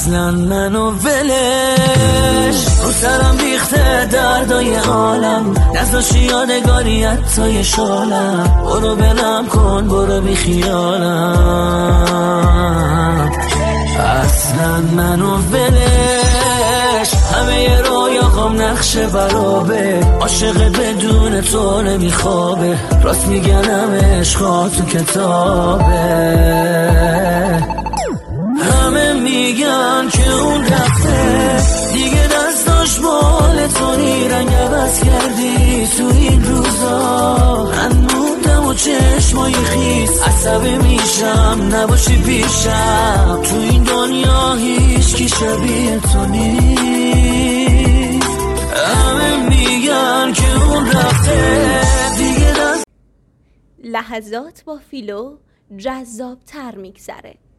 اصلا منو ولش رو سرم ریخته دردای عالم نذاشی یادگاری حتی شالم برو بلم کن برو بی خیالم اصلا منو ولش همه رویاهام نقش برابه عاشق بدون تو نمیخوابه راست میگنم عشقا تو کتابه همه میگن که اون رفته دیگه دستاش مال تو نی رنگ عوض کردی تو این روزا من موندم و چشمای خیس عصبی میشم نباشی پیشم تو این دنیا هیچ کی شبیه تو نیست همه میگن که اون رفته دیگه دست لحظات با فیلو جذاب تر میگذره.